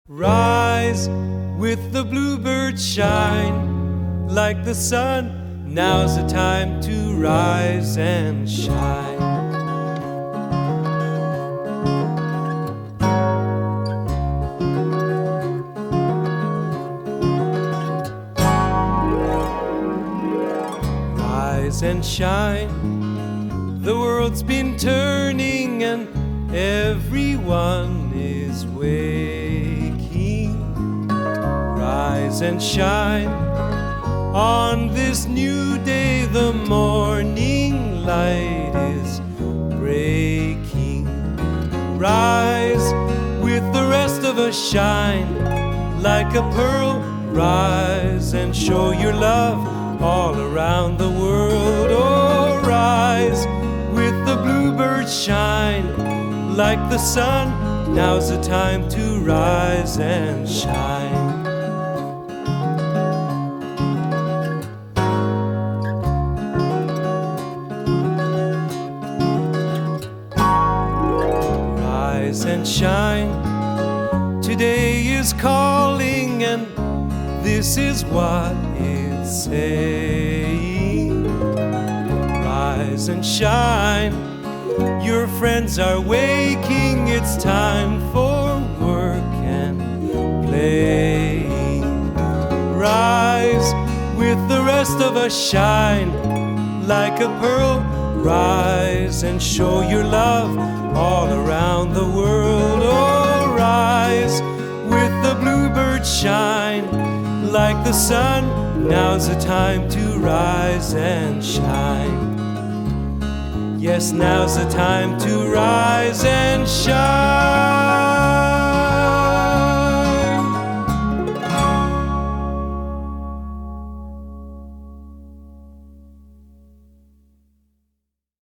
Rise with the bluebird shine like the sun. Now's the time to rise and shine. Rise and shine. The world's been turning and everyone is waking. Rise and shine. On this new day, the morning light is breaking. Rise with the rest of us, shine like a pearl. Rise and show your love all around the world. Oh, rise with the bluebird shine like the sun. Now's the time to rise and shine. Rise and shine. Today is calling, and this is what it's saying. Rise and shine. Your friends are waking. It's time for work and playing. Rise with the rest of us, shine like a pearl. Rise and show your love all around the world. Oh, rise with the bluebird shine like the sun. Now's the time to rise and shine. Yes, now's the time to rise and shine.